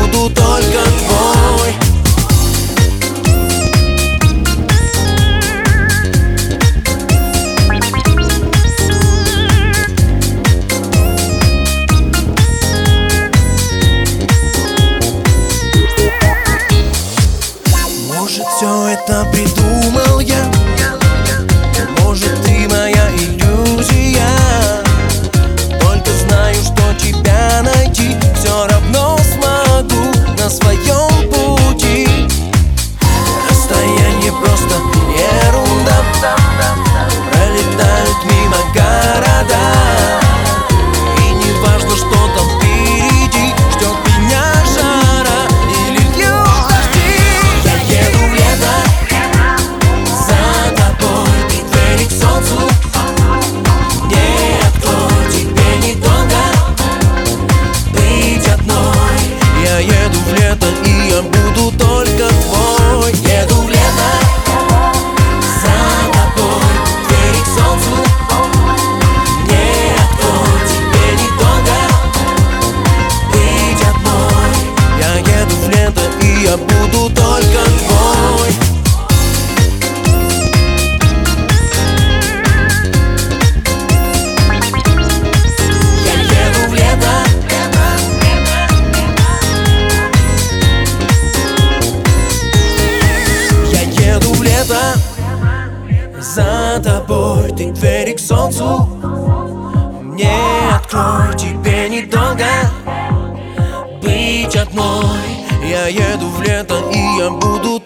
буду только твой. Может, все это придумал я, может, ты моя иллюзия. Только знаю, что тебя найти все равно смогу на своем пути. Расстояние просто ерунда, пролетают мимо города. И не важно, что там впереди, ждет меня жара или льют дожди. Я еду в лето, за тобой, ты двери к солнцу. Не открой, тебе недолго быть одной. Я еду в лето, и я буду только твой. Еду в лето, за тобой, двери к солнцу. Не открой, тебе недолго быть одной. Я еду в лето, и я буду только твой. Я еду в лето, я еду в лето, за тобой, ты двери к солнцу. Не открой, тебе недолго быть одной. Я еду в лето, и я буду